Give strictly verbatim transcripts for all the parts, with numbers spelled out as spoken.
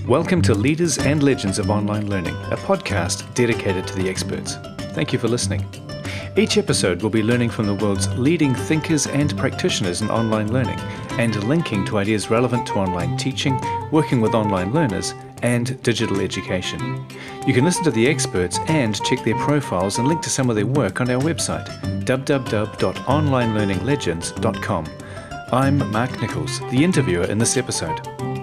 Welcome to Leaders and Legends of Online Learning, a podcast dedicated to the experts. Thank you for listening. Each episode will be learning from the world's leading thinkers and practitioners in online learning and linking to ideas relevant to online teaching, working with online learners, and digital education. You can listen to the experts and check their profiles and link to some of their work on our website, w w w dot online learning legends dot com. I'm Mark Nichols, the interviewer in this episode.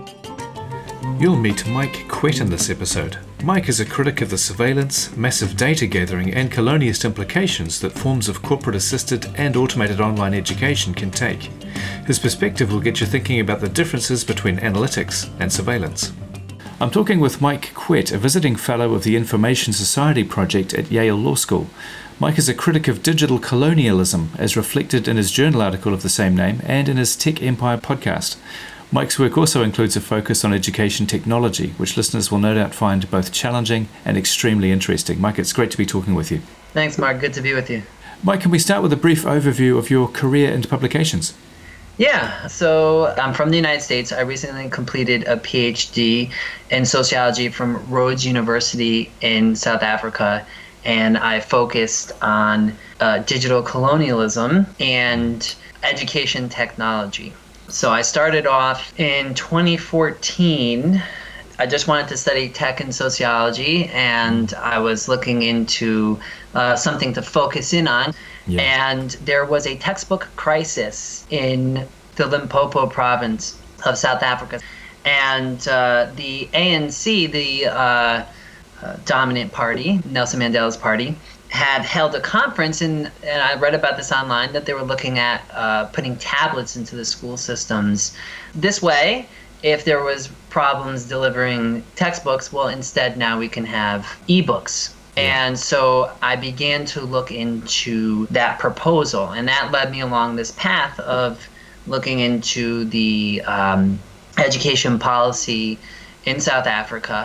You'll meet Mike Quett in this episode. Mike is a critic of the surveillance, massive data gathering, and colonialist implications that forms of corporate-assisted and automated online education can take. His perspective will get you thinking about the differences between analytics and surveillance. I'm talking with Mike Quett, a visiting fellow of the Information Society Project at Yale Law School. Mike is a critic of digital colonialism, as reflected in his journal article of the same name and in his Tech Empire podcast. Mike's work also includes a focus on education technology, which listeners will no doubt find both challenging and extremely interesting. Mike, it's great to be talking with you. Thanks, Mark. Good to be with you. Mike, can we start with a brief overview of your career and publications? Yeah, so I'm from the United States. I recently completed a P H D in sociology from Rhodes University in South Africa, and I focused on uh, digital colonialism and education technology. So I started off in twenty fourteen. I just wanted to study tech and sociology, and I was looking into uh, something to focus in on. Yeah. And there was a textbook crisis in the Limpopo province of South Africa. And uh, the A N C, the uh, uh, dominant party, Nelson Mandela's party, had held a conference, and, and I read about this online, that they were looking at uh, putting tablets into the school systems. This way, if there was problems delivering textbooks, well, instead now we can have ebooks. And so I began to look into that proposal, and that led me along this path of looking into the um, education policy in South Africa.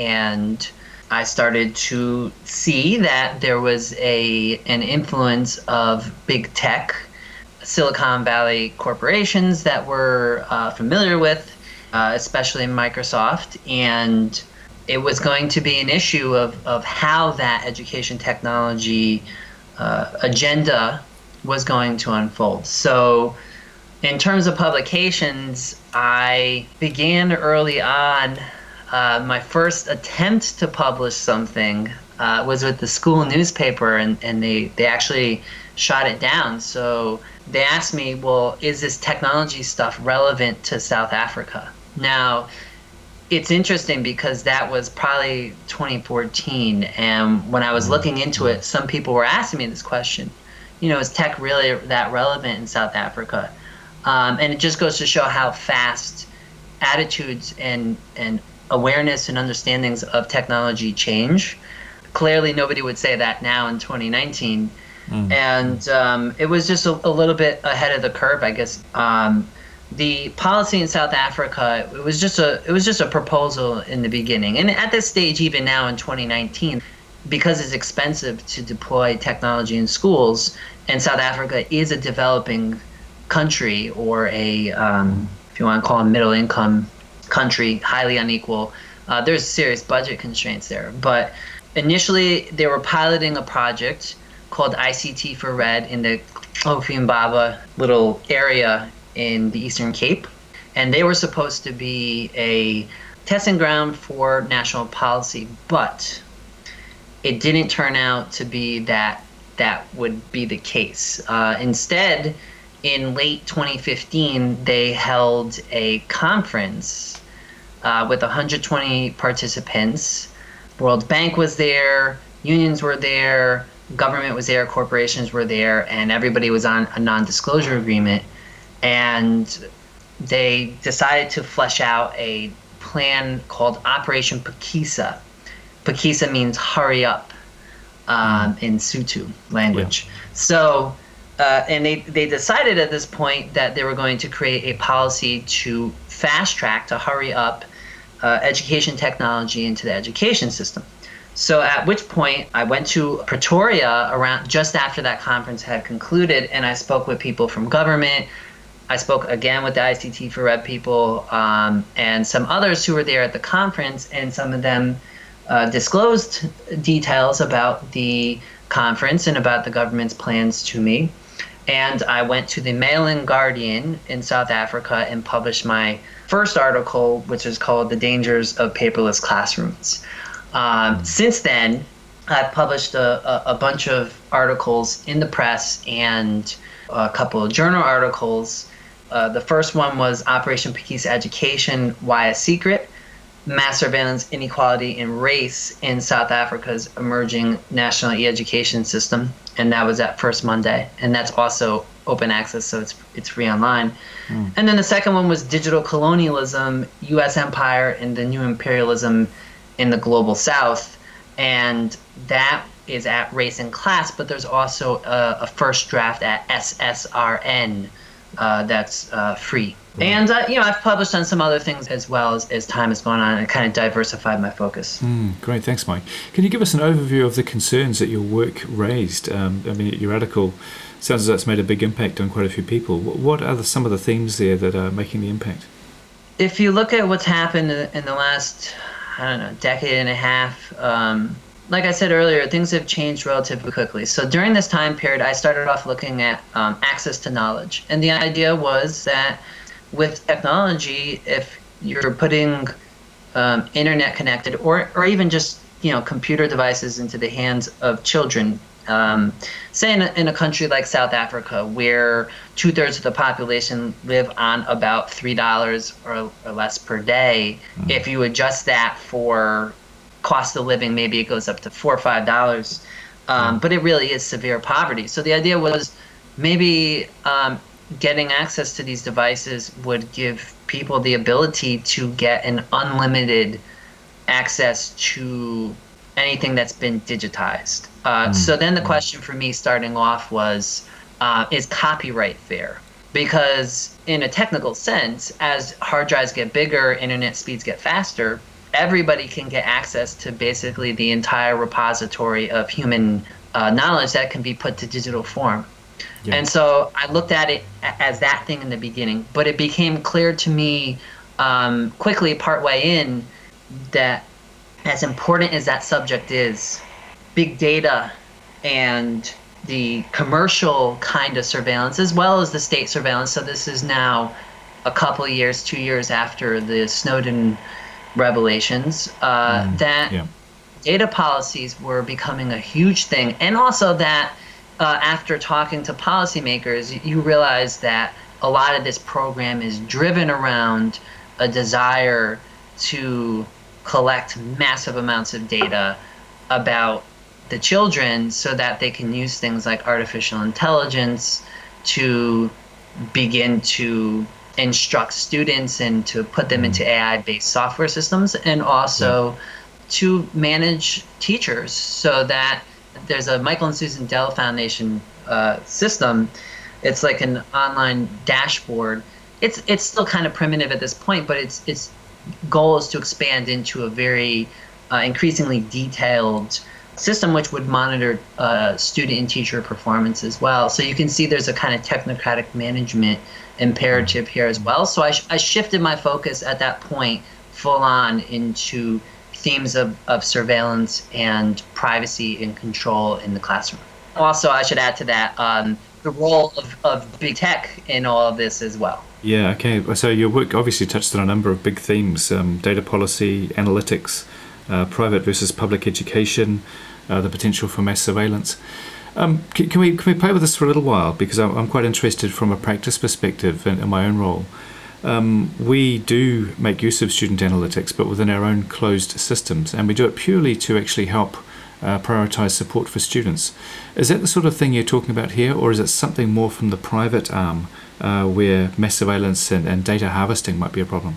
And I started to see that there was a an influence of big tech, Silicon Valley corporations that we're uh, familiar with, uh, especially Microsoft, and it was going to be an issue of, of how that education technology uh, agenda was going to unfold. So in terms of publications, I began early on. Uh, my first attempt to publish something uh, was with the school newspaper, and, and they, they actually shot it down. So they asked me, well, is this technology stuff relevant to South Africa? Now, it's interesting because that was probably twenty fourteen, and when I was looking into it, some people were asking me this question. You know, is tech really that relevant in South Africa? Um, and it just goes to show how fast attitudes and, and awareness and understandings of technology change. Clearly, nobody would say that now in twenty nineteen. Mm. And um, it was just a, a little bit ahead of the curve, I guess. Um, the policy in South Africa, it was just a it was just a proposal in the beginning. And at this stage, even now in twenty nineteen, because it's expensive to deploy technology in schools, and South Africa is a developing country, or a, um, if you want to call it, middle income country, highly unequal, uh, there's serious budget constraints there. But initially, they were piloting a project called I C T for Red in the Ofimbaba little area in the Eastern Cape, and they were supposed to be a testing ground for national policy, but it didn't turn out to be that that would be the case. Uh, instead, in late twenty fifteen, they held a conference uh, with one hundred twenty participants. World Bank was there, unions were there, government was there, corporations were there, and everybody was on a non-disclosure agreement. And they decided to flesh out a plan called Operation Phakisa. Phakisa means hurry up um, in Sotho language. Yeah. So, uh, and they, they decided at this point that they were going to create a policy to fast track, to hurry up uh, education technology into the education system. So at which point I went to Pretoria around just after that conference had concluded, and I spoke with people from government, I spoke again with the I C T for Red people um, and some others who were there at the conference, and some of them uh, disclosed details about the conference and about the government's plans to me. And I went to the Mail and Guardian in South Africa and published my first article, which is called The Dangers of Paperless Classrooms. Um, since then, I've published a, a, a bunch of articles in the press and a couple of journal articles. Uh, the first one was Operation Peace Education, Why a Secret? Mass Surveillance, Inequality, and Race in South Africa's Emerging National E-Education System. And that was at First Monday. And that's also open access, so it's it's free online. Mm. And then the second one was Digital Colonialism, U S Empire, and the New Imperialism in the Global South. And that is at Race and Class, but there's also a, a first draft at S S R N uh, that's uh, free. Right. And, uh, you know, I've published on some other things as well as, as time has gone on, and kind of diversified my focus. Mm, great. Thanks, Mike. Can you give us an overview of the concerns that your work raised? Um, I mean, your article sounds as though it's made a big impact on quite a few people. What are the, some of the themes there that are making the impact? If you look at what's happened in the last, I don't know, decade and a half, um, like I said earlier, things have changed relatively quickly. So during this time period, I started off looking at um, access to knowledge. And the idea was that with technology, if you're putting um, internet connected or, or even just, you know, computer devices into the hands of children, um, say in a, in a country like South Africa, where two thirds of the population live on about three dollars or, or less per day, mm. if you adjust that for cost of living, maybe it goes up to four or five dollars. Um, mm. But it really is severe poverty. So the idea was maybe um, getting access to these devices would give people the ability to get an unlimited access to anything that's been digitized. Uh, mm. So then the question for me starting off was, uh, is copyright fair? Because in a technical sense, as hard drives get bigger, internet speeds get faster, everybody can get access to basically the entire repository of human uh, knowledge that can be put to digital form. Yeah. And so I looked at it as that thing in the beginning, but it became clear to me um, quickly, partway in, that as important as that subject is, big data and the commercial kind of surveillance, as well as the state surveillance. So this is now a couple of years, two years after the Snowden revelations, uh, mm, that yeah. data policies were becoming a huge thing. And also that uh, after talking to policymakers, you realize that a lot of this program is driven around a desire to collect massive amounts of data about the children so that they can use things like artificial intelligence to begin to instruct students and to put them into A I-based software systems, and also yeah. to manage teachers, so that there's a Michael and Susan Dell Foundation uh, system. It's like an online dashboard. It's it's still kind of primitive at this point, but its its goal is to expand into a very uh, increasingly detailed system which would monitor uh, student and teacher performance as well. So you can see there's a kind of technocratic management imperative here as well. So I, sh- I shifted my focus at that point full on into themes of, of surveillance and privacy and control in the classroom. Also, I should add to that um, the role of, of big tech in all of this as well. Yeah, okay. So your work obviously touched on a number of big themes, um, data policy, analytics, uh, private versus public education, uh, the potential for mass surveillance. Um, can, can we can we play with this for a little while? Because I'm, I'm quite interested from a practice perspective in, in my own role. Um, we do make use of student analytics, but within our own closed systems, and we do it purely to actually help uh, prioritize support for students. Is that the sort of thing you're talking about here, or is it something more from the private arm uh, where mass surveillance and, and data harvesting might be a problem?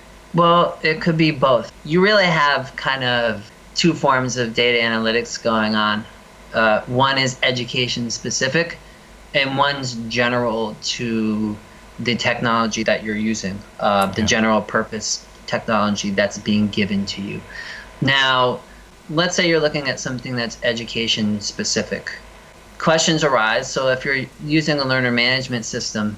Well, it could be both. You really have kind of two forms of data analytics going on. Uh, one is education specific, and one's general to the technology that you're using, uh, the yeah. general purpose technology that's being given to you. Now, let's say you're looking at something that's education specific. Questions arise. So if you're using a learner management system,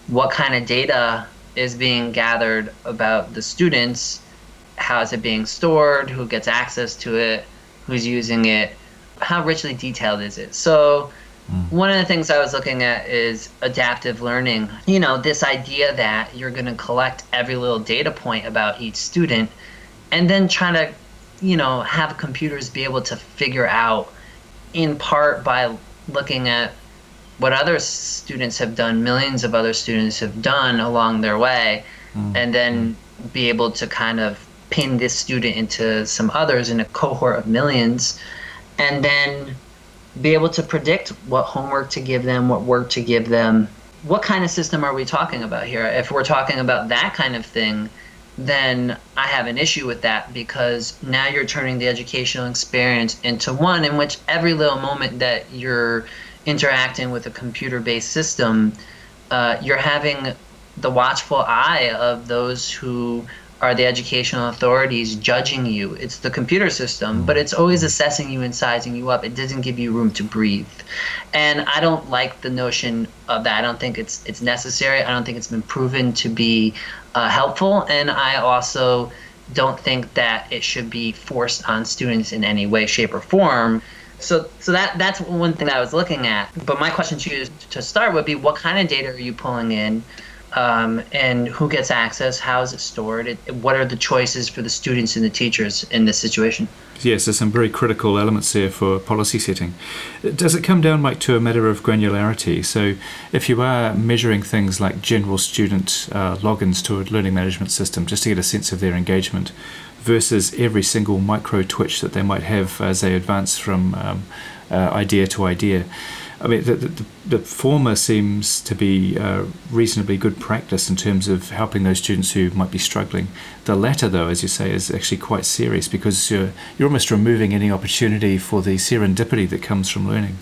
what kind of data is being gathered about the students, how is it being stored, who gets access to it, who's using it, how richly detailed is it. So mm. one of the things I was looking at is adaptive learning. You know, this idea that you're going to collect every little data point about each student and then try to, you know, have computers be able to figure out, in part by looking at what other students have done, millions of other students have done along their way, mm. and then be able to kind of pin this student into some others in a cohort of millions, and then be able to predict what homework to give them, what work to give them. What kind of system are we talking about here? If we're talking about that kind of thing, then I have an issue with that, because now you're turning the educational experience into one in which every little moment that you're interacting with a computer-based system, uh, you're having the watchful eye of those who are the educational authorities judging you. It's the computer system, but it's always assessing you and sizing you up. It doesn't give you room to breathe. And I don't like the notion of that. I don't think it's it's necessary. I don't think it's been proven to be uh, helpful. And I also don't think that it should be forced on students in any way, shape, or form. So so that that's one thing that I was looking at. But my question to you to start would be, what kind of data are you pulling in? Um, and who gets access? How is it stored? It, what are the choices for the students and the teachers in this situation? Yes, there's some very critical elements there for policy setting. Does it come down, Mike, to a matter of granularity? So if you are measuring things like general student uh, logins to a learning management system, just to get a sense of their engagement, versus every single micro twitch that they might have as they advance from um, uh, idea to idea, I mean, the, the, the former seems to be uh, reasonably good practice in terms of helping those students who might be struggling. The latter, though, as you say, is actually quite serious, because you're, you're almost removing any opportunity for the serendipity that comes from learning.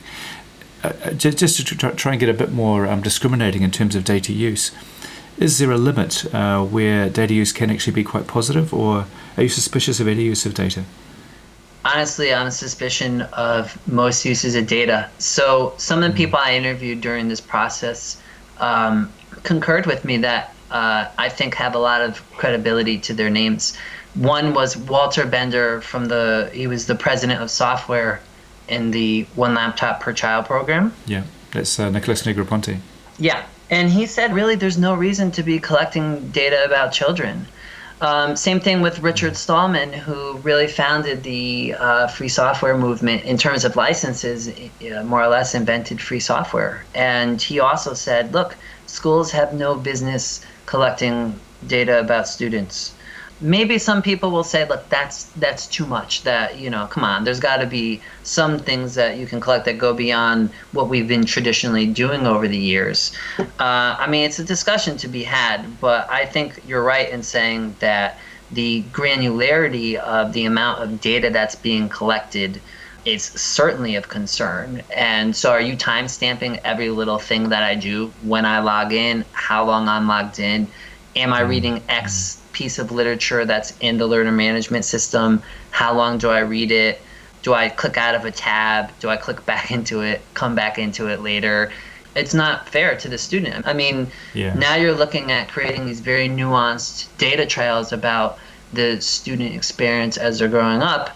Uh, just, just to try, try and get a bit more um, discriminating in terms of data use, is there a limit uh, where data use can actually be quite positive, or are you suspicious of any use of data? Honestly, I'm a suspicion of most uses of data. So some of the people I interviewed during this process um, concurred with me that uh, I think have a lot of credibility to their names. One was Walter Bender from the, he was the president of software in the One Laptop Per Child program. Yeah, that's uh, Nicholas Negroponte. Yeah, and he said really there's no reason to be collecting data about children. Um, same thing with Richard Stallman, who really founded the uh, free software movement in terms of licenses, uh, more or less invented free software. And he also said, look, schools have no business collecting data about students. Maybe some people will say, look, that's that's too much. That, you know, come on, there's got to be some things that you can collect that go beyond what we've been traditionally doing over the years. Uh, I mean, it's a discussion to be had, but I think you're right in saying that the granularity of the amount of data that's being collected is certainly of concern. And so are you time stamping every little thing that I do when I log in, how long I'm logged in? Am I reading X piece of literature that's in the learner management system? How long do I read it? Do I click out of a tab? Do I click back into it, come back into it later? It's not fair to the student. I mean, yeah. Now you're looking at creating these very nuanced data trails about the student experience as they're growing up.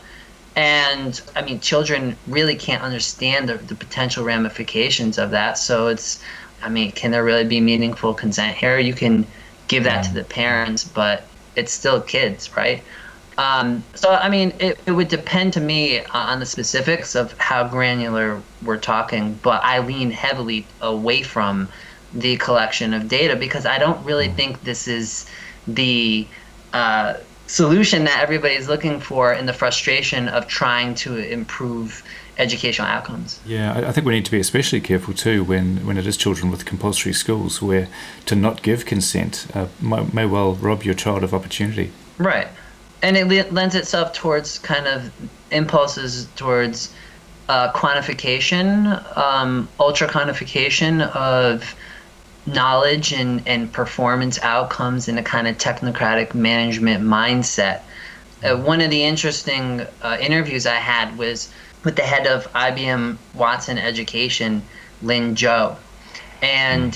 And I mean, children really can't understand the, the potential ramifications of that. So it's, I mean, can there really be meaningful consent here? You can give that to the parents, but it's still kids, right? Um, so, I mean, it, it would depend to me on the specifics of how granular we're talking, but I lean heavily away from the collection of data because I don't really think this is the uh, solution that everybody's looking for in the frustration of trying to improve educational outcomes. Yeah, I think we need to be especially careful too when, when it is children with compulsory schools, where to not give consent uh, may, may well rob your child of opportunity. Right. And it le- lends itself towards kind of impulses towards uh, quantification, um, ultra quantification of knowledge and, and performance outcomes in a kind of technocratic management mindset. Uh, one of the interesting uh, interviews I had was with the head of I B M Watson Education, Lynn Zhou. And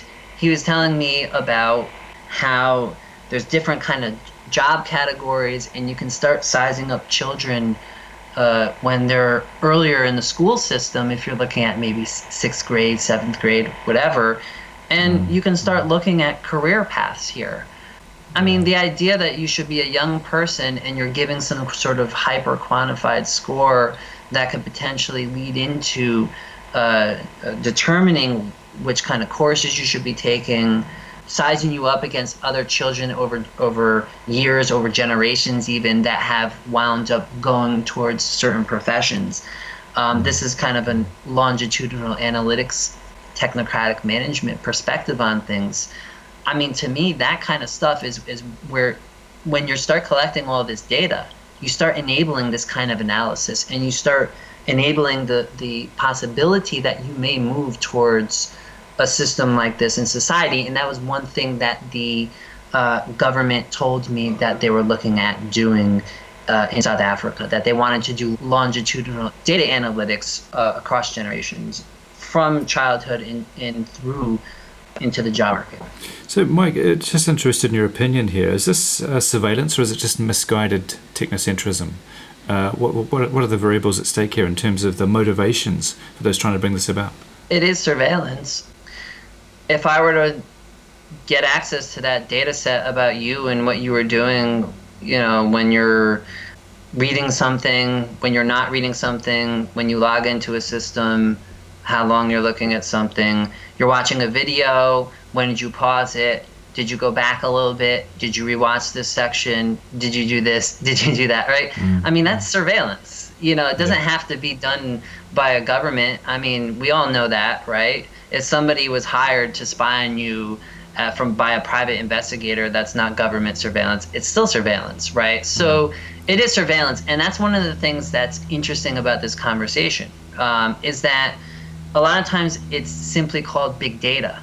he was telling me about how there's different kind of job categories, and you can start sizing up children uh, when they're earlier in the school system, if you're looking at maybe sixth grade, seventh grade, whatever, and you can start looking at career paths here. I mean, the idea that you should be a young person and you're giving some sort of hyper quantified score that could potentially lead into uh, determining which kind of courses you should be taking, sizing you up against other children over over years, over generations even, that have wound up going towards certain professions. Um, this is kind of a longitudinal analytics, technocratic management perspective on things. I mean, to me, that kind of stuff is, is where, when you start collecting all this data, you start enabling this kind of analysis, and you start enabling the, the possibility that you may move towards a system like this in society. And that was one thing that the uh, government told me that they were looking at doing uh, in South Africa, that they wanted to do longitudinal data analytics uh, across generations from childhood in, in through into the job market. So, Mike, just interested in your opinion here. Is this uh, surveillance, or is it just misguided technocentrism? Uh, what, what, what are the variables at stake here in terms of the motivations for those trying to bring this about? It is surveillance. If I were to get access to that data set about you and what you were doing, you know, when you're reading something, when you're not reading something, when you log into a system, how long you're looking at something, you're watching a video, when did you pause it, did you go back a little bit, did you rewatch this section, did you do this, did you do that, right? Mm-hmm. I mean, that's surveillance. You know, it doesn't yeah. have to be done by a government. I mean, we all know that, right? If somebody was hired to spy on you uh, from by a private investigator, that's not government surveillance. It's still surveillance, right? So mm-hmm. it is surveillance. And that's one of the things that's interesting about this conversation, um, is that a lot of times it's simply called big data.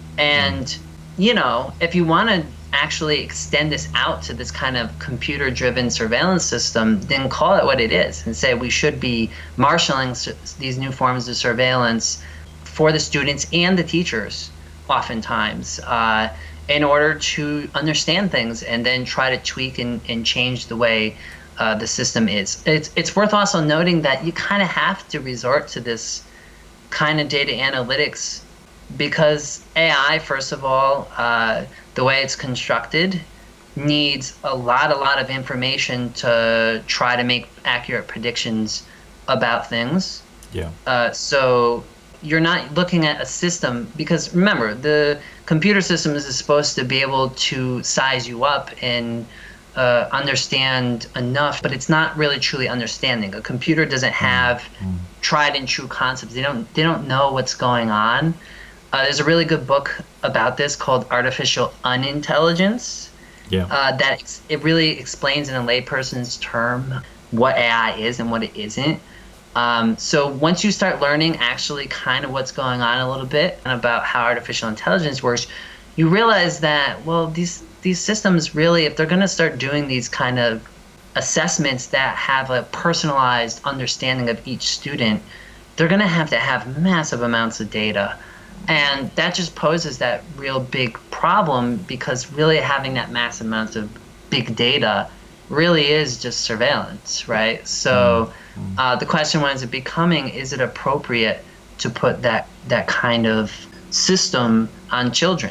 And, you know, if you want to actually extend this out to this kind of computer-driven surveillance system, then call it what it is and say we should be marshaling these new forms of surveillance for the students and the teachers, oftentimes, uh, in order to understand things and then try to tweak and, and change the way uh, the system is. It's, it's worth also noting that you kind of have to resort to this kind of data analytics because A I, first of all, uh, the way it's constructed, needs a lot, a lot of information to try to make accurate predictions about things. Yeah. Uh, so you're not looking at a system, because remember, the computer system is supposed to be able to size you up and uh, understand enough, but it's not really truly understanding. A computer doesn't have mm. tried and true concepts. They don't. They don't know what's going on. Uh, there's a really good book about this called Artificial Unintelligence. Yeah. Uh, that ex- it really explains in a layperson's term what A I is and what it isn't. Um, so once you start learning actually kind of what's going on a little bit and about how artificial intelligence works, you realize that, well, these these systems really, if they're going to start doing these kind of assessments that have a personalized understanding of each student, they're going to have to have massive amounts of data. And that just poses that real big problem, because really having that massive amounts of big data really is just surveillance, right? So uh, the question winds up becoming, is it appropriate to put that, that kind of system on children?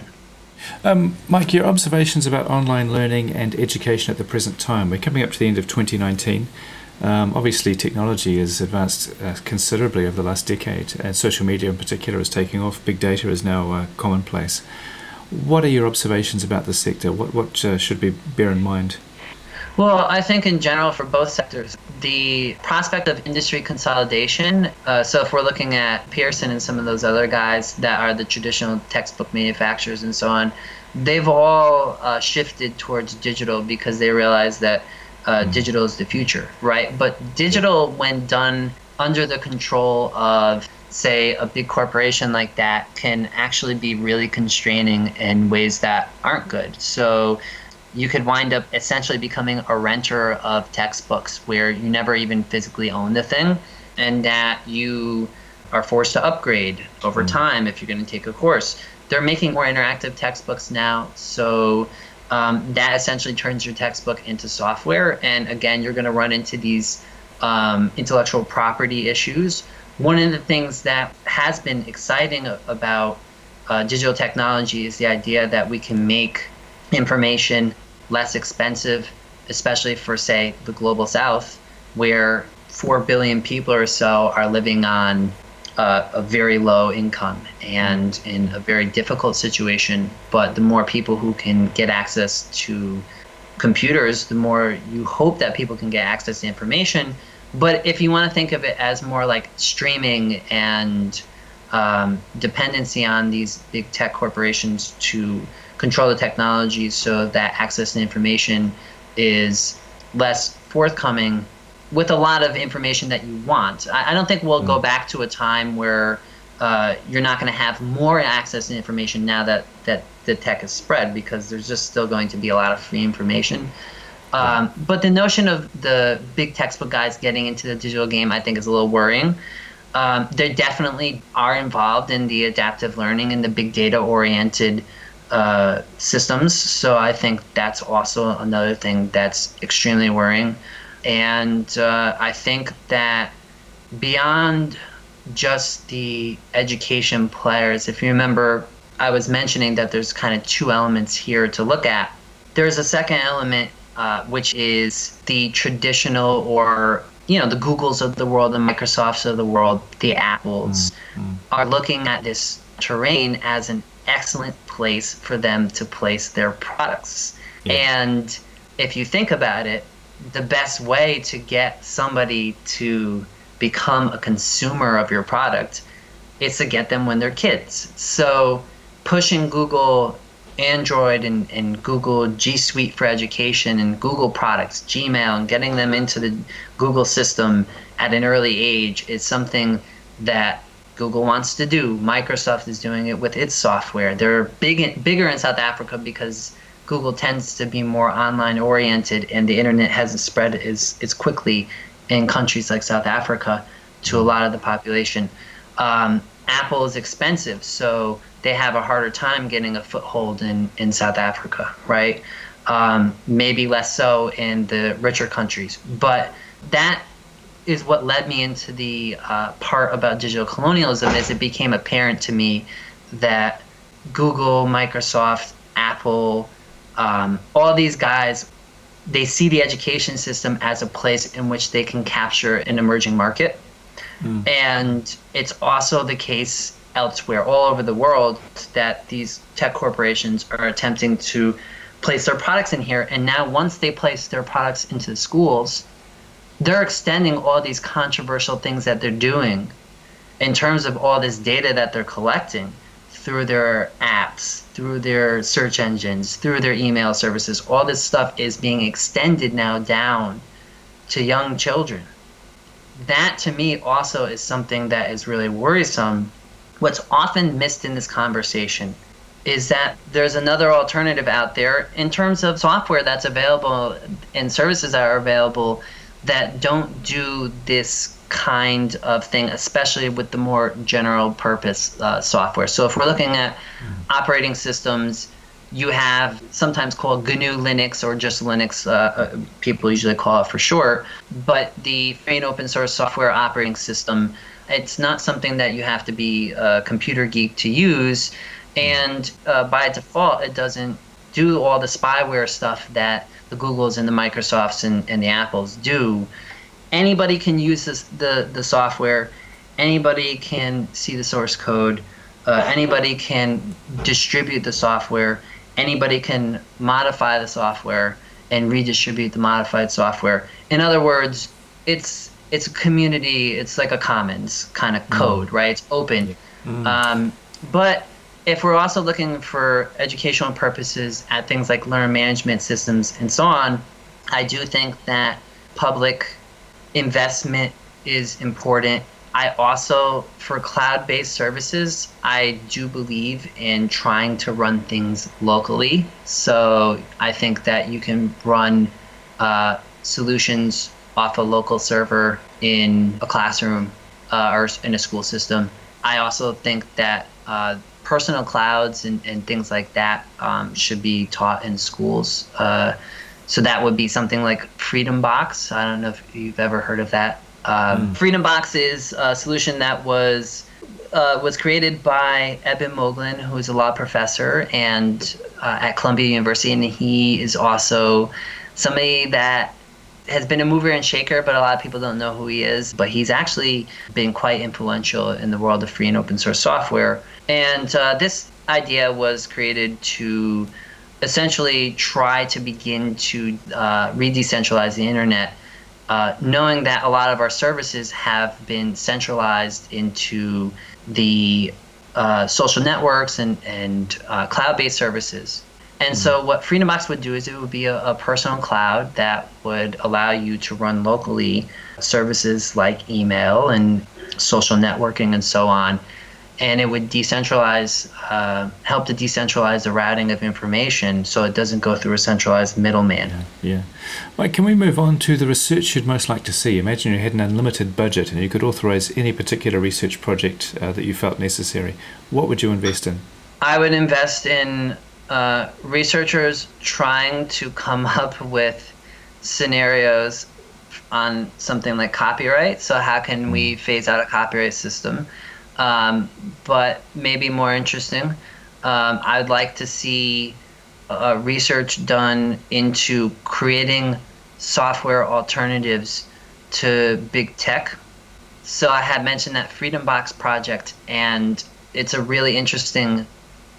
Um, Mike, your observations about online learning and education at the present time. We're coming up to the end of twenty nineteen. Um, obviously, technology has advanced uh, considerably over the last decade, and social media in particular is taking off. Big data is now uh, commonplace. What are your observations about the sector? What, what uh, should we bear in mind? Well, I think in general for both sectors, the prospect of industry consolidation, uh, so if we're looking at Pearson and some of those other guys that are the traditional textbook manufacturers and so on, they've all uh, shifted towards digital because they realize that uh, mm. digital is the future, right? But digital, when done under the control of, say, a big corporation like that, can actually be really constraining in ways that aren't good. So you could wind up essentially becoming a renter of textbooks where you never even physically own the thing, and that you are forced to upgrade over time if you're going to take a course. they're making more interactive textbooks now. So um, that essentially turns your textbook into software. And again, you're going to run into these um, intellectual property issues. One of the things that has been exciting about uh, digital technology is the idea that we can make information less expensive, especially for, say, the global south, where four billion people or so are living on uh, a very low income and in a very difficult situation. But the more people who can get access to computers, the more you hope that people can get access to information. But if you want to think of it as more like streaming and um, dependency on these big tech corporations to control the technology so that access to information is less forthcoming with a lot of information that you want. I, I don't think we'll mm. go back to a time where uh, you're not going to have more access to information now that, that the tech is spread, because there's just still going to be a lot of free information. Um, but the notion of the big textbook guys getting into the digital game, I think, is a little worrying. Um, they definitely are involved in the adaptive learning and the big data-oriented uh, systems. So I think that's also another thing that's extremely worrying. And uh, I think that beyond just the education players, if you remember, I was mentioning that there's kind of two elements here to look at. There's a second element, uh, which is the traditional, or, you know, the Googles of the world, the Microsofts of the world, the Apples, mm-hmm. are looking at this terrain as an excellent place for them to place their products. Yes. And if you think about it, the best way to get somebody to become a consumer of your product is to get them when they're kids. So pushing Google Android and, and Google G Suite for education and Google products, Gmail, and getting them into the Google system at an early age is something that Google wants to do. Microsoft is doing it with its software. They're big, bigger in South Africa because Google tends to be more online oriented, and the internet hasn't spread as, as quickly in countries like South Africa to a lot of the population. Um, Apple is expensive, so they have a harder time getting a foothold in, in South Africa, right? Um, maybe less so in the richer countries. But that is what led me into the uh, part about digital colonialism, is it became apparent to me that Google, Microsoft, Apple, um, all these guys, they see the education system as a place in which they can capture an emerging market. Mm. And it's also the case elsewhere, all over the world, that these tech corporations are attempting to place their products in here. And now once they place their products into the schools, they're extending all these controversial things that they're doing in terms of all this data that they're collecting through their apps, through their search engines, through their email services. All this stuff is being extended now down to young children. That, to me, also is something that is really worrisome. What's often missed in this conversation is that there's another alternative out there in terms of software that's available and services that are available that don't do this kind of thing, especially with the more general purpose uh, software. So if we're looking at mm-hmm. operating systems, you have sometimes called G N U Linux, or just Linux, uh, uh, people usually call it for short. But the free and open source software operating system, it's not something that you have to be a computer geek to use. And uh, by default, it doesn't do all the spyware stuff that the Googles and the Microsofts and, and the Apples do. Anybody can use this, the, the software. Anybody can see the source code. Uh, anybody can distribute the software. Anybody can modify the software and redistribute the modified software. In other words, it's it's a community. It's like a commons kind of code, mm. right? It's open. Mm. Um, but if we're also looking for educational purposes at things like learner management systems and so on, I do think that public investment is important. I also, for cloud-based services, I do believe in trying to run things locally. So I think that you can run uh, solutions off a local server in a classroom uh, or in a school system. I also think that uh, personal clouds and, and things like that um, should be taught in schools. Uh, so that would be something like Freedom Box. I don't know if you've ever heard of that. Um, mm. Freedom Box is a solution that was uh, was created by Eben Moglen, who is a law professor and uh, at Columbia University, and he is also somebody that has been a mover and shaker, but a lot of people don't know who he is. But he's actually been quite influential in the world of free and open source software. And uh, this idea was created to essentially try to begin to uh, re-decentralize the internet, uh, knowing that a lot of our services have been centralized into the uh, social networks and, and uh, cloud-based services. And mm-hmm. so what Freedom Box would do is it would be a, a personal cloud that would allow you to run locally services like email and social networking and so on. And it would decentralize, uh, help to decentralize the routing of information so it doesn't go through a centralized middleman. Yeah. yeah. Mike, can we move on to the research you'd most like to see? Imagine you had an unlimited budget and you could authorize any particular research project uh, that you felt necessary. What would you invest in? I would invest in uh, researchers trying to come up with scenarios on something like copyright. So how can we phase out a copyright system? Um, but maybe more interesting, um, I would like to see uh, research done into creating software alternatives to big tech. So I had mentioned that Freedom Box project, and it's a really interesting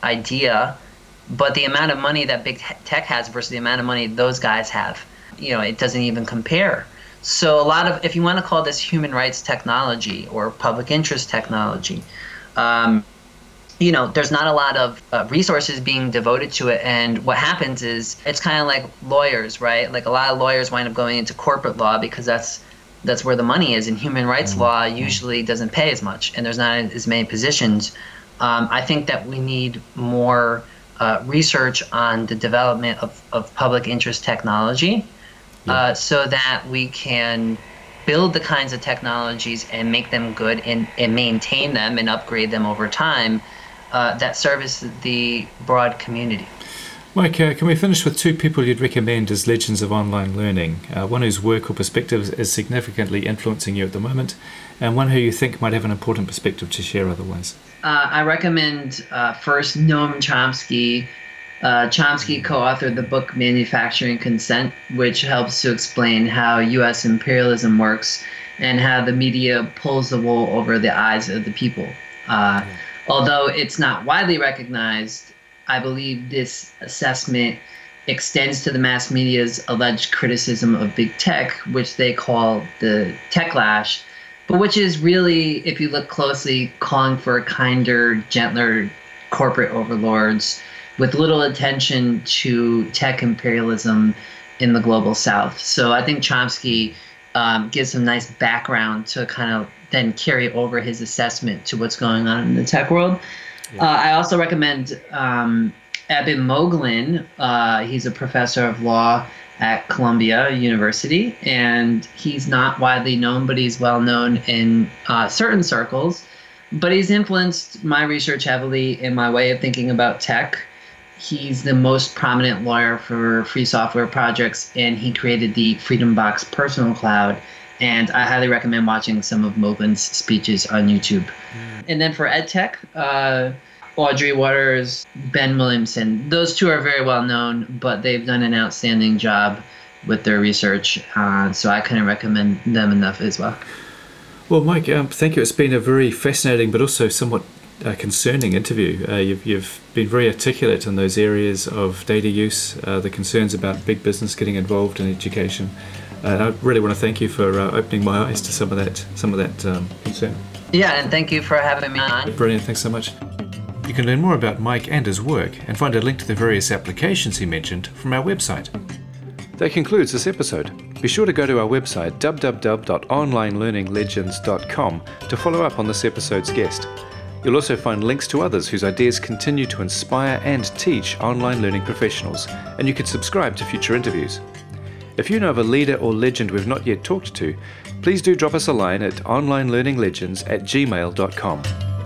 idea, but the amount of money that big tech has versus the amount of money those guys have, you know, it doesn't even compare. So a lot of, if you want to call this human rights technology or public interest technology, um, you know, there's not a lot of uh, resources being devoted to it. And what happens is it's kind of like lawyers, right? Like a lot of lawyers wind up going into corporate law because that's that's where the money is. And human rights mm-hmm. law usually doesn't pay as much, and there's not as many positions. Um, I think that we need more uh, research on the development of, of public interest technology. Uh, so that we can build the kinds of technologies and make them good and, and maintain them and upgrade them over time uh, that service the broad community. Mike, uh, can we finish with two people you'd recommend as legends of online learning? Uh, one whose work or perspective is significantly influencing you at the moment, and one who you think might have an important perspective to share otherwise. Uh, I recommend uh, first Noam Chomsky. Uh, Chomsky co-authored the book Manufacturing Consent, which helps to explain how U S imperialism works and how the media pulls the wool over the eyes of the people. Uh, yeah. Although it's not widely recognized, I believe this assessment extends to the mass media's alleged criticism of big tech, which they call the techlash, but which is really, if you look closely, calling for kinder, gentler corporate overlords with little attention to tech imperialism in the global south. So I think Chomsky um, gives some nice background to kind of then carry over his assessment to what's going on in the tech world. Yeah. Uh, I also recommend um, Eben Moglen. Uh, he's a professor of law at Columbia University, and he's not widely known, but he's well known in uh, certain circles. But he's influenced my research heavily in my way of thinking about tech. He's the most prominent lawyer for free software projects, and he created the Freedom Box personal cloud. And I highly recommend watching some of Moglen's speeches on YouTube. Mm. And then for EdTech, uh, Audrey Waters, Ben Williamson. Those two are very well known, but they've done an outstanding job with their research. Uh, so I couldn't recommend them enough as well. Well, Mike, um, thank you. It's been a very fascinating but also somewhat uh, concerning interview. Uh, you've, you've been very articulate in those areas of data use, uh, the concerns about big business getting involved in education. Uh, I really want to thank you for uh, opening my eyes to some of that, some of that um, concern. Yeah, and thank you for having me on. Brilliant. Thanks so much. You can learn more about Mike and his work and find a link to the various applications he mentioned from our website. That concludes this episode. Be sure to go to our website w w w dot online learning legends dot com to follow up on this episode's guest. You'll also find links to others whose ideas continue to inspire and teach online learning professionals, and you can subscribe to future interviews. If you know of a leader or legend we've not yet talked to, please do drop us a line at online learning legends at gmail dot com.